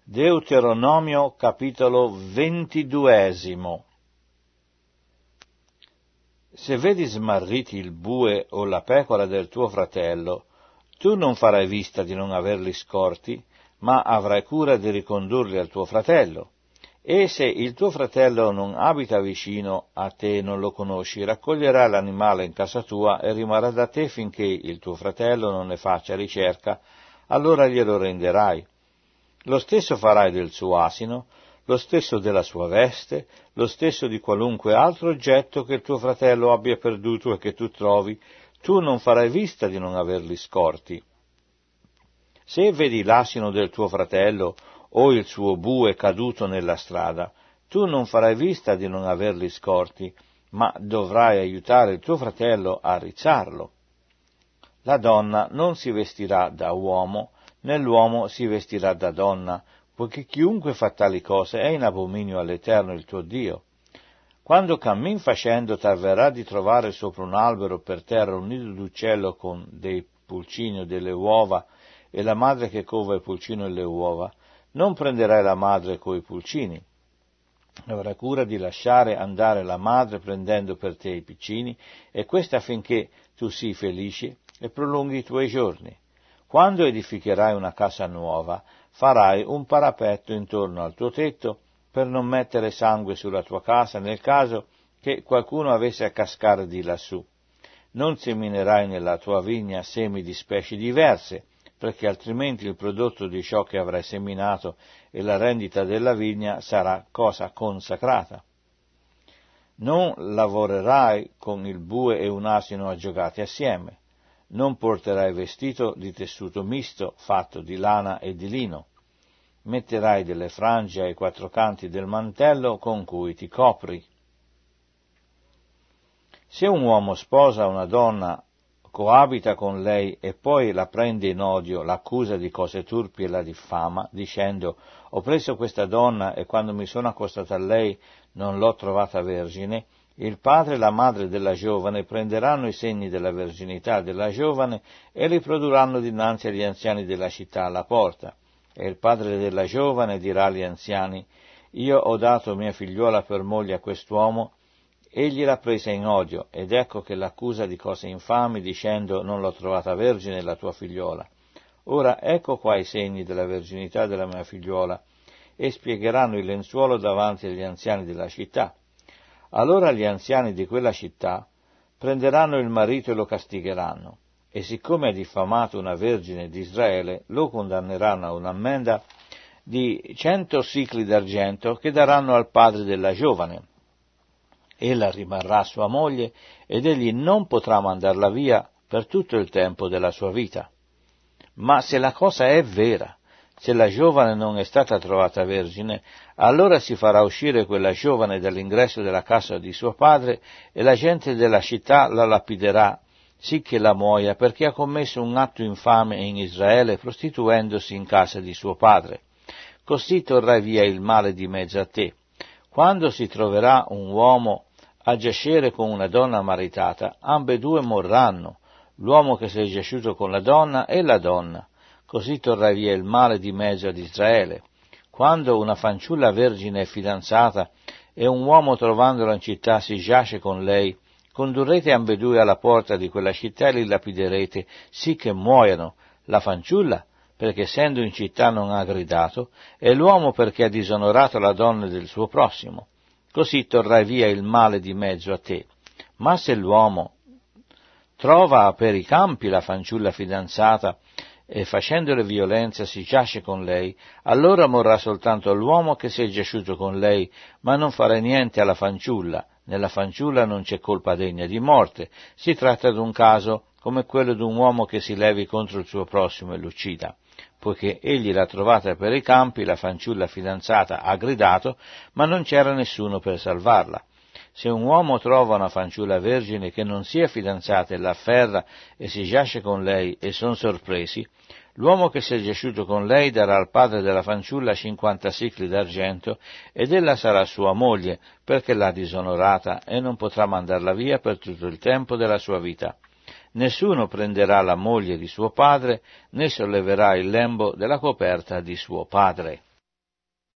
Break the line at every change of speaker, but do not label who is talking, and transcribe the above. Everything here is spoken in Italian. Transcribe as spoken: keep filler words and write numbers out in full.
Deuteronomio capitolo ventiduesimo. Se vedi smarriti il bue o la pecora del tuo fratello, tu non farai vista di non averli scorti, ma avrai cura di ricondurli al tuo fratello. E se il tuo fratello non abita vicino a te e non lo conosci, raccoglierai l'animale in casa tua e rimarrà da te finché il tuo fratello non ne faccia ricerca, allora glielo renderai. Lo stesso farai del suo asino, lo stesso della sua veste, lo stesso di qualunque altro oggetto che il tuo fratello abbia perduto e che tu trovi, tu non farai vista di non averli scorti. Se vedi l'asino del tuo fratello o il suo bue caduto nella strada, tu non farai vista di non averli scorti, ma dovrai aiutare il tuo fratello a rizzarlo. La donna non si vestirà da uomo, né l'uomo si vestirà da donna, poiché chiunque fa tali cose è in abominio all'Eterno il tuo Dio. Quando cammin facendo t'avverrà di trovare sopra un albero per terra un nido d'uccello con dei pulcini o delle uova, e la madre che cova il pulcino e le uova, non prenderai la madre coi pulcini. Avrai cura di lasciare andare la madre prendendo per te i piccini, e questo affinché tu sii felice e prolunghi i tuoi giorni. Quando edificherai una casa nuova, farai un parapetto intorno al tuo tetto per non mettere sangue sulla tua casa nel caso che qualcuno avesse a cascare di lassù. Non seminerai nella tua vigna semi di specie diverse, perché altrimenti il prodotto di ciò che avrai seminato e la rendita della vigna sarà cosa consacrata. Non lavorerai con il bue e un asino aggiogati assieme. Non porterai vestito di tessuto misto fatto di lana e di lino. Metterai delle frange ai quattro canti del mantello con cui ti copri. Se un uomo sposa una donna, coabita con lei e poi la prende in odio, l'accusa di cose turpi e la diffama, dicendo: ho preso questa donna e quando mi sono accostato a lei non l'ho trovata vergine, il padre e la madre della giovane prenderanno i segni della verginità della giovane e li produrranno dinanzi agli anziani della città alla porta. E il padre della giovane dirà agli anziani: io ho dato mia figliuola per moglie a quest'uomo, egli l'ha presa in odio, ed ecco che l'accusa di cose infami, dicendo: non l'ho trovata vergine la tua figliuola. Ora ecco qua i segni della verginità della mia figliuola, e spiegheranno il lenzuolo davanti agli anziani della città. Allora gli anziani di quella città prenderanno il marito e lo castigheranno, e siccome ha diffamato una vergine di Israele, lo condanneranno a un'ammenda di cento sicli d'argento che daranno al padre della giovane. Ella rimarrà sua moglie ed egli non potrà mandarla via per tutto il tempo della sua vita. Ma se la cosa è vera, se la giovane non è stata trovata vergine, allora si farà uscire quella giovane dall'ingresso della casa di suo padre e la gente della città la lapiderà, sì che la muoia, perché ha commesso un atto infame in Israele prostituendosi in casa di suo padre. Così torrai via il male di mezzo a te. Quando si troverà un uomo a giacere con una donna maritata, ambedue morranno, l'uomo che si è giaciuto con la donna e la donna. Così torrà via il male di mezzo ad Israele. Quando una fanciulla vergine è fidanzata e un uomo trovandola in città si giace con lei, condurrete ambedue alla porta di quella città e li lapiderete, sì che muoiano, la fanciulla perché essendo in città non ha gridato, e l'uomo perché ha disonorato la donna del suo prossimo. Così torrai via il male di mezzo a te. Ma se l'uomo trova per i campi la fanciulla fidanzata e facendole violenza si giace con lei, allora morrà soltanto l'uomo che si è giaciuto con lei, ma non farà niente alla fanciulla. Nella fanciulla non c'è colpa degna di morte. Si tratta di un caso come quello di un uomo che si levi contro il suo prossimo e l'uccida. Poiché egli l'ha trovata per i campi, la fanciulla fidanzata ha gridato, ma non c'era nessuno per salvarla. Se un uomo trova una fanciulla vergine che non sia fidanzata e la afferra e si giace con lei e son sorpresi, l'uomo che si è giaciuto con lei darà al padre della fanciulla cinquanta sicli d'argento ed ella sarà sua moglie perché l'ha disonorata e non potrà mandarla via per tutto il tempo della sua vita. Nessuno prenderà la moglie di suo padre né solleverà il lembo della coperta di suo padre.